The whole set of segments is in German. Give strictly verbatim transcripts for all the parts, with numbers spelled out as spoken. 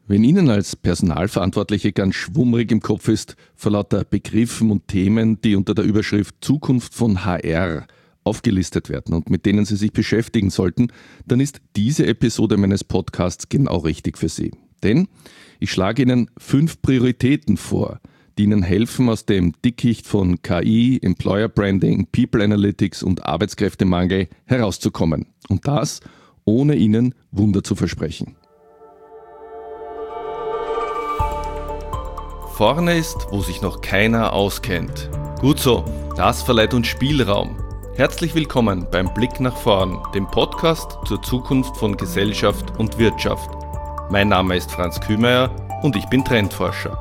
Wenn Ihnen als Personalverantwortliche ganz schwummrig im Kopf ist, vor lauter Begriffen und Themen, die unter der Überschrift Zukunft von H R aufgelistet werden und mit denen Sie sich beschäftigen sollten, dann ist diese Episode meines Podcasts genau richtig für Sie. Denn ich schlage Ihnen fünf Prioritäten vor, die Ihnen helfen, aus dem Dickicht von K I, Employer Branding, People Analytics und Arbeitskräftemangel herauszukommen. Und das, ohne Ihnen Wunder zu versprechen. Vorne ist, wo sich noch keiner auskennt. Gut so, das verleiht uns Spielraum. Herzlich willkommen beim Blick nach vorn, dem Podcast zur Zukunft von Gesellschaft und Wirtschaft. Mein Name ist Franz Kühmeier und ich bin Trendforscher.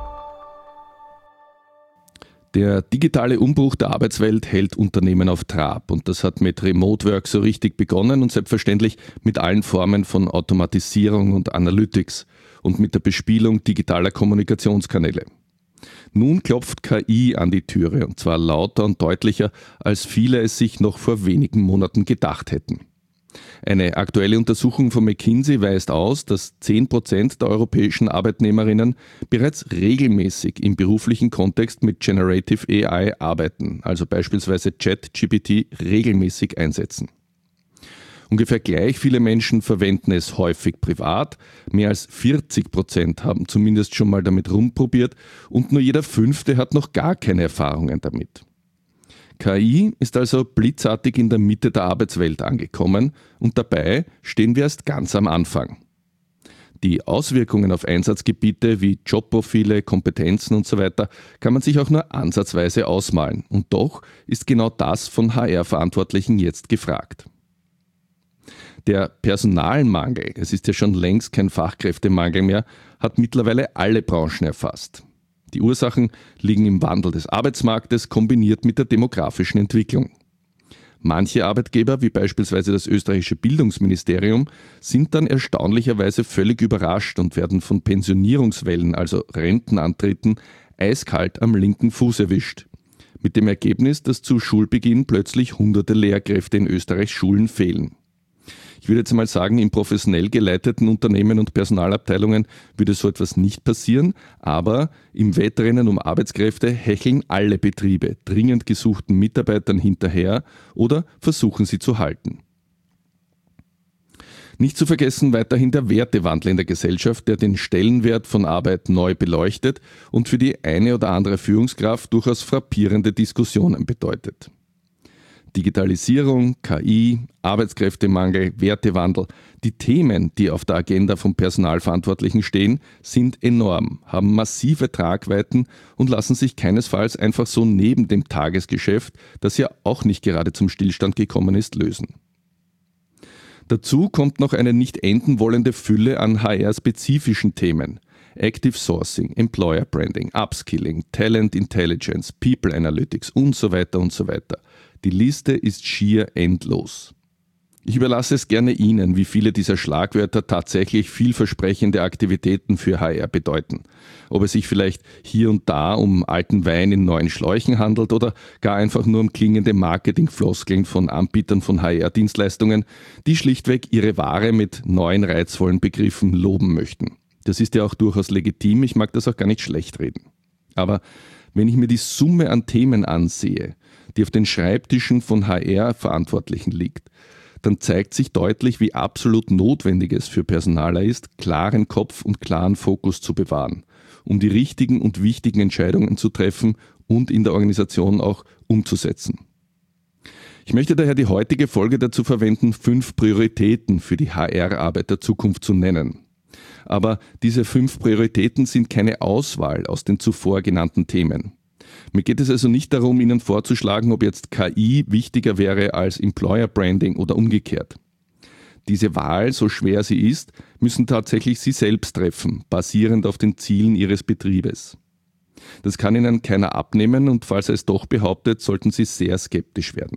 Der digitale Umbruch der Arbeitswelt hält Unternehmen auf Trab und das hat mit Remote Work so richtig begonnen und selbstverständlich mit allen Formen von Automatisierung und Analytics und mit der Bespielung digitaler Kommunikationskanäle. Nun klopft K I an die Türe und zwar lauter und deutlicher, als viele es sich noch vor wenigen Monaten gedacht hätten. Eine aktuelle Untersuchung von McKinsey weist aus, dass zehn Prozent der europäischen Arbeitnehmerinnen bereits regelmäßig im beruflichen Kontext mit Generative A I arbeiten, also beispielsweise ChatGPT regelmäßig einsetzen. Ungefähr gleich viele Menschen verwenden es häufig privat, mehr als vierzig Prozent haben zumindest schon mal damit rumprobiert und nur jeder Fünfte hat noch gar keine Erfahrungen damit. K I ist also blitzartig in der Mitte der Arbeitswelt angekommen und dabei stehen wir erst ganz am Anfang. Die Auswirkungen auf Einsatzgebiete wie Jobprofile, Kompetenzen und so weiter kann man sich auch nur ansatzweise ausmalen und doch ist genau das von H R-Verantwortlichen jetzt gefragt. Der Personalmangel, es ist ja schon längst kein Fachkräftemangel mehr, hat mittlerweile alle Branchen erfasst. Die Ursachen liegen im Wandel des Arbeitsmarktes kombiniert mit der demografischen Entwicklung. Manche Arbeitgeber, wie beispielsweise das österreichische Bildungsministerium, sind dann erstaunlicherweise völlig überrascht und werden von Pensionierungswellen, also Rentenantritten, eiskalt am linken Fuß erwischt. Mit dem Ergebnis, dass zu Schulbeginn plötzlich hunderte Lehrkräfte in Österreichs Schulen fehlen. Ich würde jetzt mal sagen, in professionell geleiteten Unternehmen und Personalabteilungen würde so etwas nicht passieren, aber im Wettrennen um Arbeitskräfte hecheln alle Betriebe dringend gesuchten Mitarbeitern hinterher oder versuchen sie zu halten. Nicht zu vergessen weiterhin der Wertewandel in der Gesellschaft, der den Stellenwert von Arbeit neu beleuchtet und für die eine oder andere Führungskraft durchaus frappierende Diskussionen bedeutet. Digitalisierung, K I, Arbeitskräftemangel, Wertewandel, die Themen, die auf der Agenda von Personalverantwortlichen stehen, sind enorm, haben massive Tragweiten und lassen sich keinesfalls einfach so neben dem Tagesgeschäft, das ja auch nicht gerade zum Stillstand gekommen ist, lösen. Dazu kommt noch eine nicht enden wollende Fülle an H R-spezifischen Themen. Active Sourcing, Employer Branding, Upskilling, Talent Intelligence, People Analytics und so weiter und so weiter. Die Liste ist schier endlos. Ich überlasse es gerne Ihnen, wie viele dieser Schlagwörter tatsächlich vielversprechende Aktivitäten für H R bedeuten. Ob es sich vielleicht hier und da um alten Wein in neuen Schläuchen handelt oder gar einfach nur um klingende Marketingfloskeln von Anbietern von H R-Dienstleistungen, die schlichtweg ihre Ware mit neuen reizvollen Begriffen loben möchten. Das ist ja auch durchaus legitim, ich mag das auch gar nicht schlecht reden. Aber wenn ich mir die Summe an Themen ansehe, die auf den Schreibtischen von H R-Verantwortlichen liegt, dann zeigt sich deutlich, wie absolut notwendig es für Personaler ist, klaren Kopf und klaren Fokus zu bewahren, um die richtigen und wichtigen Entscheidungen zu treffen und in der Organisation auch umzusetzen. Ich möchte daher die heutige Folge dazu verwenden, fünf Prioritäten für die H R-Arbeit der Zukunft zu nennen. Aber diese fünf Prioritäten sind keine Auswahl aus den zuvor genannten Themen. Mir geht es also nicht darum, Ihnen vorzuschlagen, ob jetzt K I wichtiger wäre als Employer Branding oder umgekehrt. Diese Wahl, so schwer sie ist, müssen tatsächlich Sie selbst treffen, basierend auf den Zielen Ihres Betriebes. Das kann Ihnen keiner abnehmen und falls er es doch behauptet, sollten Sie sehr skeptisch werden.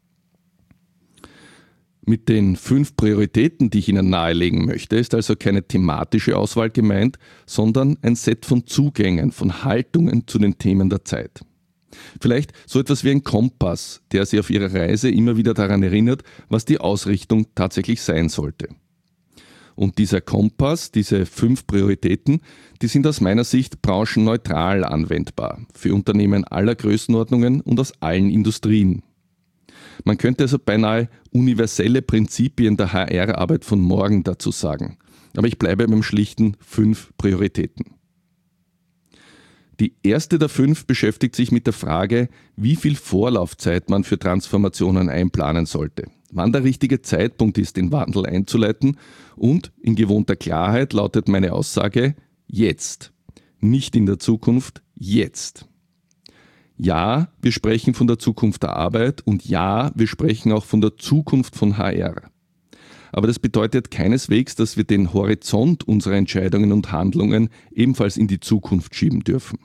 Mit den fünf Prioritäten, die ich Ihnen nahelegen möchte, ist also keine thematische Auswahl gemeint, sondern ein Set von Zugängen, von Haltungen zu den Themen der Zeit. Vielleicht so etwas wie ein Kompass, der Sie auf Ihrer Reise immer wieder daran erinnert, was die Ausrichtung tatsächlich sein sollte. Und dieser Kompass, diese fünf Prioritäten, die sind aus meiner Sicht branchenneutral anwendbar für Unternehmen aller Größenordnungen und aus allen Industrien. Man könnte also beinahe universelle Prinzipien der H R-Arbeit von morgen dazu sagen. Aber ich bleibe beim schlichten fünf Prioritäten. Die erste der fünf beschäftigt sich mit der Frage, wie viel Vorlaufzeit man für Transformationen einplanen sollte, wann der richtige Zeitpunkt ist, den Wandel einzuleiten, und in gewohnter Klarheit lautet meine Aussage: jetzt. Nicht in der Zukunft, jetzt. Ja, wir sprechen von der Zukunft der Arbeit und ja, wir sprechen auch von der Zukunft von H R. Aber das bedeutet keineswegs, dass wir den Horizont unserer Entscheidungen und Handlungen ebenfalls in die Zukunft schieben dürfen.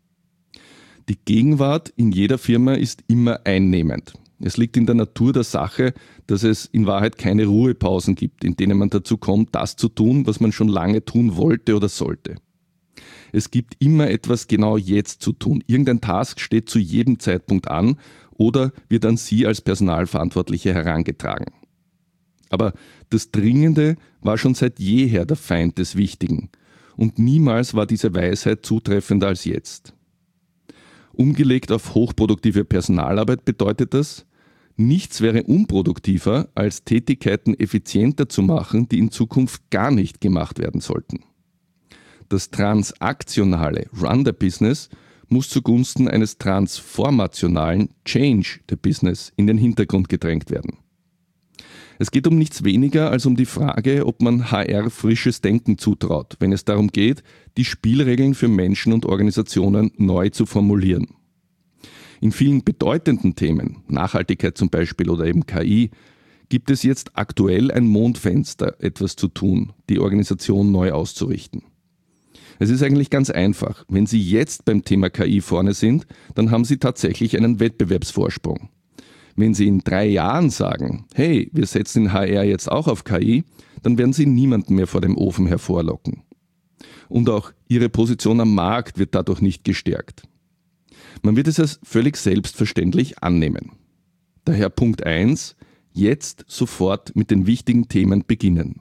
Die Gegenwart in jeder Firma ist immer einnehmend. Es liegt in der Natur der Sache, dass es in Wahrheit keine Ruhepausen gibt, in denen man dazu kommt, das zu tun, was man schon lange tun wollte oder sollte. Es gibt immer etwas genau jetzt zu tun. Irgendein Task steht zu jedem Zeitpunkt an oder wird an Sie als Personalverantwortliche herangetragen. Aber das Dringende war schon seit jeher der Feind des Wichtigen und niemals war diese Weisheit zutreffender als jetzt. Umgelegt auf hochproduktive Personalarbeit bedeutet das, nichts wäre unproduktiver, als Tätigkeiten effizienter zu machen, die in Zukunft gar nicht gemacht werden sollten. Das transaktionale Run the Business muss zugunsten eines transformationalen Change the Business in den Hintergrund gedrängt werden. Es geht um nichts weniger als um die Frage, ob man H R frisches Denken zutraut, wenn es darum geht, die Spielregeln für Menschen und Organisationen neu zu formulieren. In vielen bedeutenden Themen, Nachhaltigkeit zum Beispiel oder eben K I, gibt es jetzt aktuell ein Mondfenster, etwas zu tun, die Organisation neu auszurichten. Es ist eigentlich ganz einfach. Wenn Sie jetzt beim Thema K I vorne sind, dann haben Sie tatsächlich einen Wettbewerbsvorsprung. Wenn Sie in drei Jahren sagen, hey, wir setzen in H R jetzt auch auf K I, dann werden Sie niemanden mehr vor dem Ofen hervorlocken. Und auch Ihre Position am Markt wird dadurch nicht gestärkt. Man wird es als völlig selbstverständlich annehmen. Daher Punkt eins, jetzt sofort mit den wichtigen Themen beginnen.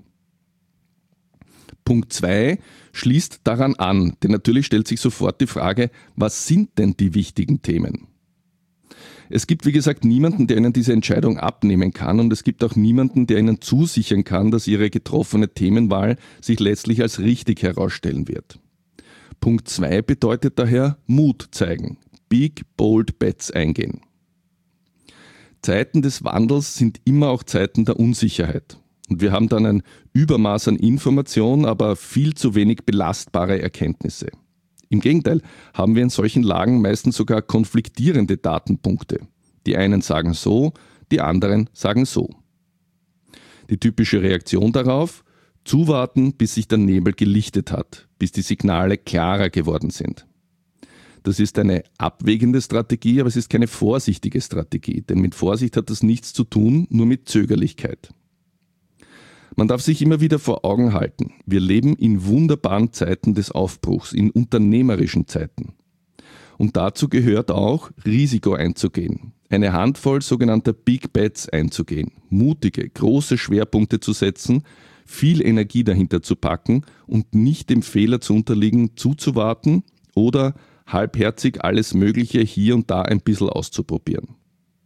Punkt zwei schließt daran an, denn natürlich stellt sich sofort die Frage, was sind denn die wichtigen Themen? Es gibt, wie gesagt, niemanden, der Ihnen diese Entscheidung abnehmen kann und es gibt auch niemanden, der Ihnen zusichern kann, dass Ihre getroffene Themenwahl sich letztlich als richtig herausstellen wird. Punkt zwei bedeutet daher Mut zeigen, big, bold bets eingehen. Zeiten des Wandels sind immer auch Zeiten der Unsicherheit. Und wir haben dann ein Übermaß an Information, aber viel zu wenig belastbare Erkenntnisse. Im Gegenteil haben wir in solchen Lagen meistens sogar konfliktierende Datenpunkte. Die einen sagen so, die anderen sagen so. Die typische Reaktion darauf? Zuwarten, bis sich der Nebel gelichtet hat, bis die Signale klarer geworden sind. Das ist eine abwägende Strategie, aber es ist keine vorsichtige Strategie, denn mit Vorsicht hat das nichts zu tun, nur mit Zögerlichkeit. Man darf sich immer wieder vor Augen halten, wir leben in wunderbaren Zeiten des Aufbruchs, in unternehmerischen Zeiten. Und dazu gehört auch, Risiko einzugehen, eine Handvoll sogenannter Big Bets einzugehen, mutige, große Schwerpunkte zu setzen, viel Energie dahinter zu packen und nicht dem Fehler zu unterliegen, zuzuwarten oder halbherzig alles Mögliche hier und da ein bisschen auszuprobieren.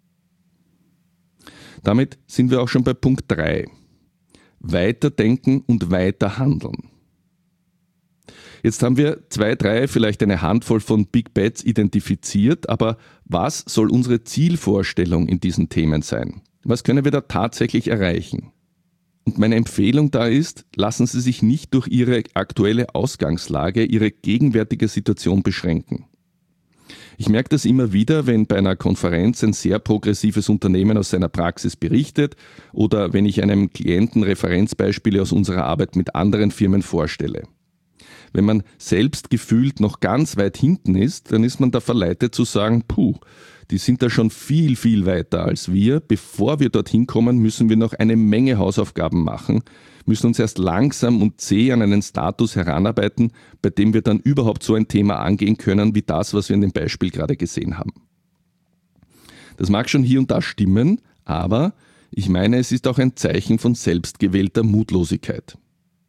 Damit sind wir auch schon bei Punkt drei. Weiterdenken und weiter handeln. Jetzt haben wir zwei, drei, vielleicht eine Handvoll von Big Bets identifiziert, aber was soll unsere Zielvorstellung in diesen Themen sein? Was können wir da tatsächlich erreichen? Und meine Empfehlung da ist, lassen Sie sich nicht durch Ihre aktuelle Ausgangslage, Ihre gegenwärtige Situation beschränken. Ich merke das immer wieder, wenn bei einer Konferenz ein sehr progressives Unternehmen aus seiner Praxis berichtet oder wenn ich einem Klienten Referenzbeispiele aus unserer Arbeit mit anderen Firmen vorstelle. Wenn man selbst gefühlt noch ganz weit hinten ist, dann ist man da verleitet zu sagen, puh, die sind da schon viel, viel weiter als wir. Bevor wir dorthin kommen, müssen wir noch eine Menge Hausaufgaben machen, müssen uns erst langsam und zäh an einen Status heranarbeiten, bei dem wir dann überhaupt so ein Thema angehen können, wie das, was wir in dem Beispiel gerade gesehen haben. Das mag schon hier und da stimmen, aber ich meine, es ist auch ein Zeichen von selbstgewählter Mutlosigkeit.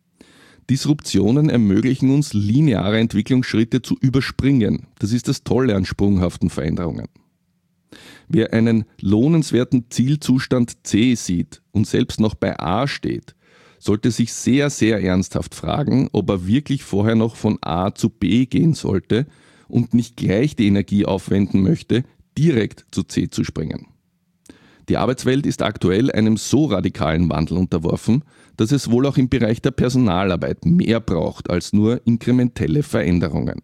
Disruptionen ermöglichen uns, lineare Entwicklungsschritte zu überspringen. Das ist das Tolle an sprunghaften Veränderungen. Wer einen lohnenswerten Zielzustand C sieht und selbst noch bei A steht, sollte sich sehr, sehr ernsthaft fragen, ob er wirklich vorher noch von A zu B gehen sollte und nicht gleich die Energie aufwenden möchte, direkt zu C zu springen. Die Arbeitswelt ist aktuell einem so radikalen Wandel unterworfen, dass es wohl auch im Bereich der Personalarbeit mehr braucht als nur inkrementelle Veränderungen.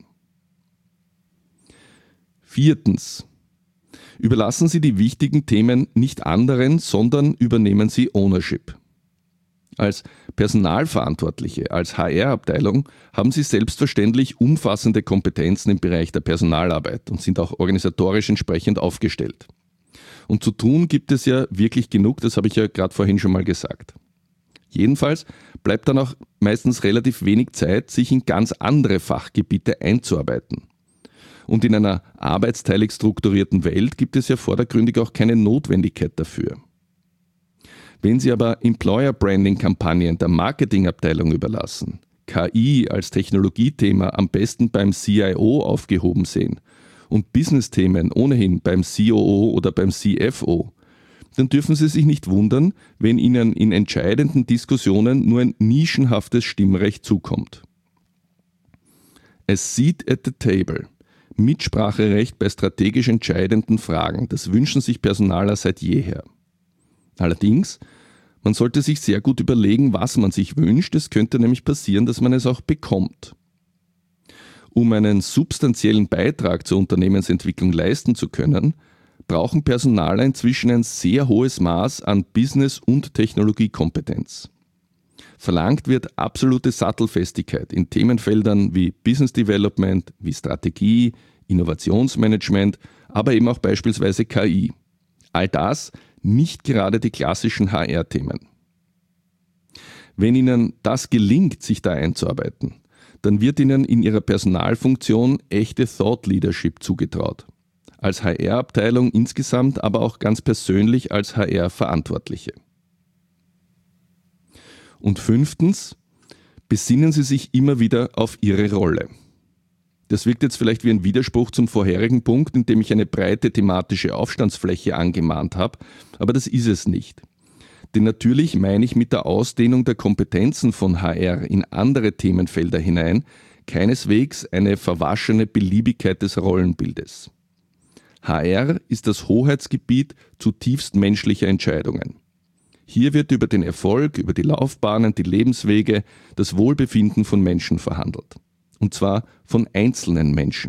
Viertens. Überlassen Sie die wichtigen Themen nicht anderen, sondern übernehmen Sie Ownership. Als Personalverantwortliche, als H R-Abteilung haben Sie selbstverständlich umfassende Kompetenzen im Bereich der Personalarbeit und sind auch organisatorisch entsprechend aufgestellt. Und zu tun gibt es ja wirklich genug, das habe ich ja gerade vorhin schon mal gesagt. Jedenfalls bleibt dann auch meistens relativ wenig Zeit, sich in ganz andere Fachgebiete einzuarbeiten. Und in einer arbeitsteilig strukturierten Welt gibt es ja vordergründig auch keine Notwendigkeit dafür. Wenn Sie aber Employer-Branding-Kampagnen der Marketingabteilung überlassen, K I als Technologiethema am besten beim C I O aufgehoben sehen und Business-Themen ohnehin beim C O O oder beim C F O, dann dürfen Sie sich nicht wundern, wenn Ihnen in entscheidenden Diskussionen nur ein nischenhaftes Stimmrecht zukommt. A seat at the table. Mitspracherecht bei strategisch entscheidenden Fragen, das wünschen sich Personaler seit jeher. Allerdings, man sollte sich sehr gut überlegen, was man sich wünscht. Es könnte nämlich passieren, dass man es auch bekommt. Um einen substanziellen Beitrag zur Unternehmensentwicklung leisten zu können, brauchen Personaler inzwischen ein sehr hohes Maß an Business- und Technologiekompetenz. Verlangt wird absolute Sattelfestigkeit in Themenfeldern wie Business Development, wie Strategie, Innovationsmanagement, aber eben auch beispielsweise K I. All das nicht gerade die klassischen H R-Themen. Wenn Ihnen das gelingt, sich da einzuarbeiten, dann wird Ihnen in Ihrer Personalfunktion echte Thought Leadership zugetraut. Als H R-Abteilung insgesamt, aber auch ganz persönlich als H R-Verantwortliche. Und fünftens, besinnen Sie sich immer wieder auf Ihre Rolle. Das wirkt jetzt vielleicht wie ein Widerspruch zum vorherigen Punkt, in dem ich eine breite thematische Aufstandsfläche angemahnt habe, aber das ist es nicht. Denn natürlich meine ich mit der Ausdehnung der Kompetenzen von H R in andere Themenfelder hinein keineswegs eine verwaschene Beliebigkeit des Rollenbildes. H R ist das Hoheitsgebiet zutiefst menschlicher Entscheidungen. Hier wird über den Erfolg, über die Laufbahnen, die Lebenswege, das Wohlbefinden von Menschen verhandelt. Und zwar von einzelnen Menschen.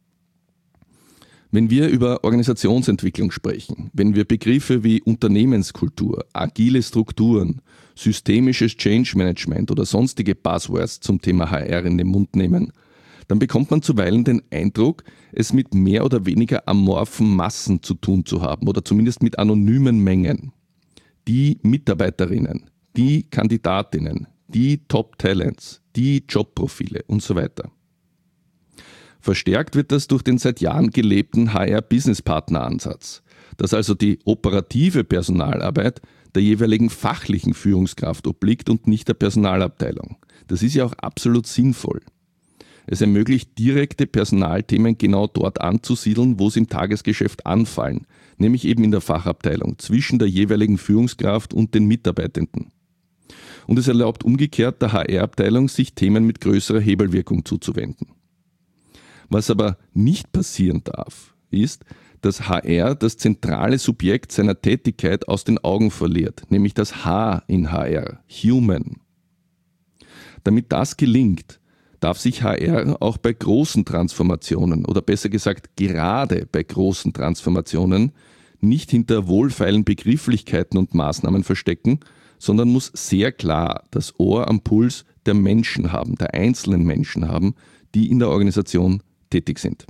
Wenn wir über Organisationsentwicklung sprechen, wenn wir Begriffe wie Unternehmenskultur, agile Strukturen, systemisches Change Management oder sonstige Buzzwords zum Thema H R in den Mund nehmen, dann bekommt man zuweilen den Eindruck, es mit mehr oder weniger amorphen Massen zu tun zu haben oder zumindest mit anonymen Mengen. Die Mitarbeiterinnen, die Kandidatinnen, die Top-Talents, die Jobprofile und so weiter. Verstärkt wird das durch den seit Jahren gelebten H R-Business-Partner-Ansatz, dass also die operative Personalarbeit der jeweiligen fachlichen Führungskraft obliegt und nicht der Personalabteilung. Das ist ja auch absolut sinnvoll. Es ermöglicht direkte Personalthemen genau dort anzusiedeln, wo sie im Tagesgeschäft anfallen, nämlich eben in der Fachabteilung, zwischen der jeweiligen Führungskraft und den Mitarbeitenden. Und es erlaubt umgekehrt der H R-Abteilung, sich Themen mit größerer Hebelwirkung zuzuwenden. Was aber nicht passieren darf, ist, dass H R das zentrale Subjekt seiner Tätigkeit aus den Augen verliert, nämlich das H in H R, Human. Damit das gelingt, darf sich H R auch bei großen Transformationen oder besser gesagt gerade bei großen Transformationen nicht hinter wohlfeilen Begrifflichkeiten und Maßnahmen verstecken, sondern muss sehr klar das Ohr am Puls der Menschen haben, der einzelnen Menschen haben, die in der Organisation tätig sind.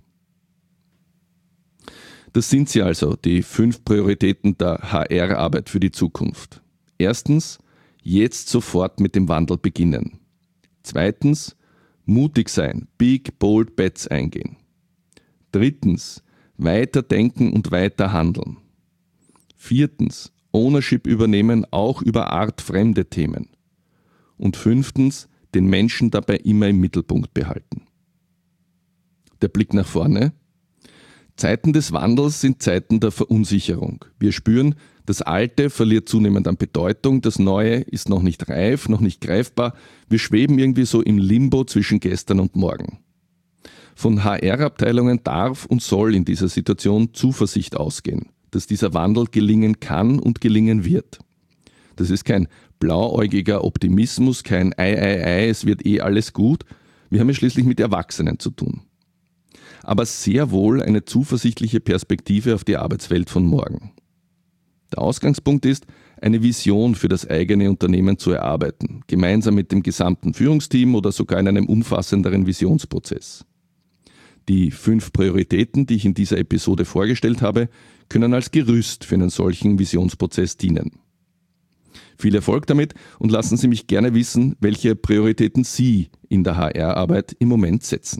Das sind sie also, die fünf Prioritäten der H R-Arbeit für die Zukunft. Erstens, jetzt sofort mit dem Wandel beginnen. Zweitens, mutig sein, big, bold bets eingehen. Drittens, weiter denken und weiter handeln. Viertens, Ownership übernehmen, auch über artfremde Themen. Und fünftens, den Menschen dabei immer im Mittelpunkt behalten. Der Blick nach vorne. Zeiten des Wandels sind Zeiten der Verunsicherung. Wir spüren, das Alte verliert zunehmend an Bedeutung, das Neue ist noch nicht reif, noch nicht greifbar. Wir schweben irgendwie so im Limbo zwischen gestern und morgen. Von H R-Abteilungen darf und soll in dieser Situation Zuversicht ausgehen, dass dieser Wandel gelingen kann und gelingen wird. Das ist kein blauäugiger Optimismus, kein Ei, Ei, Ei, es wird eh alles gut. Wir haben es schließlich mit Erwachsenen zu tun. Aber sehr wohl eine zuversichtliche Perspektive auf die Arbeitswelt von morgen. Der Ausgangspunkt ist, eine Vision für das eigene Unternehmen zu erarbeiten, gemeinsam mit dem gesamten Führungsteam oder sogar in einem umfassenderen Visionsprozess. Die fünf Prioritäten, die ich in dieser Episode vorgestellt habe, können als Gerüst für einen solchen Visionsprozess dienen. Viel Erfolg damit und lassen Sie mich gerne wissen, welche Prioritäten Sie in der H R-Arbeit im Moment setzen.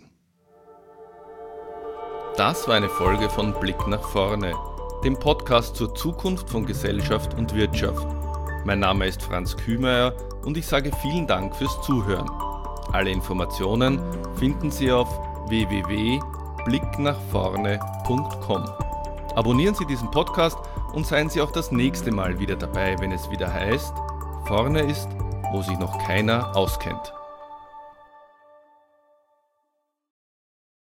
Das war eine Folge von Blick nach vorne, dem Podcast zur Zukunft von Gesellschaft und Wirtschaft. Mein Name ist Franz Kühmeier und ich sage vielen Dank fürs Zuhören. Alle Informationen finden Sie auf w w w punkt blick nach vorne punkt com. Abonnieren Sie diesen Podcast und seien Sie auch das nächste Mal wieder dabei, wenn es wieder heißt, vorne ist, wo sich noch keiner auskennt.